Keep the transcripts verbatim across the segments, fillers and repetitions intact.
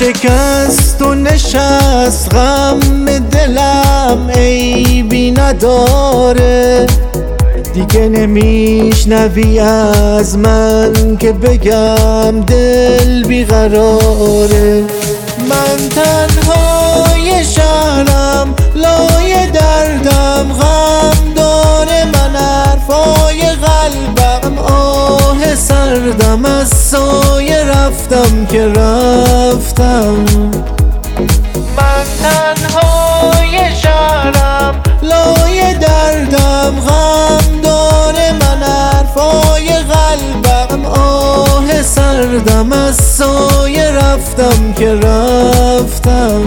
شکست و نشست غم دلم عیبی نداره، دیگه نمیشنوی از من که بگم دل بیقراره. من تنهای شهرم لای دردم غم داره، من حرفای قلبم آه سردم از سایه رفتم که رفتم. من تنهای شهرم لای دردم غم داره، من حرفای قلبم آه سردم از سایه رفتم که رفتم.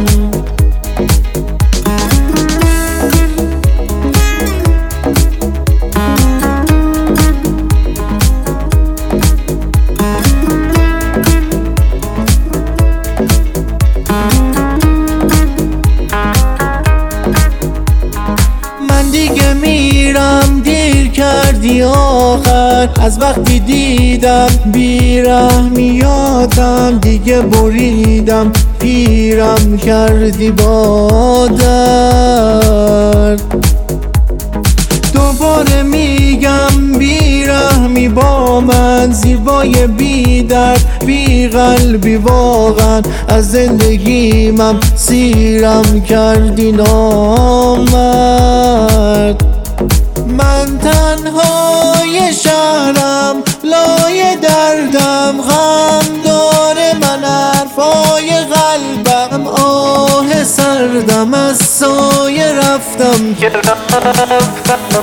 دیگه میرم دیر کردی آخر، از وقتی دیدم بیرحمی یادم دیگه بریدم پیرم کردی با درد. دوباره میگم بیرحمی با من، زیبای بی درد بی قلبی واقعا، از زندگیمم سیرم کردی نامرد. من تنهای شهرم لای دردم غم داره، من حرفای قلبم آه سردم از سایه رفتم که رفتم.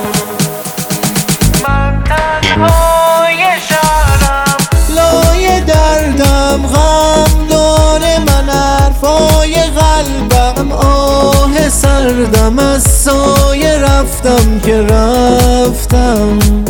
من تنهای شهرم لای دردم غم داره، من حرفای قلبم آه سردم از سایه رفتم که رفتم.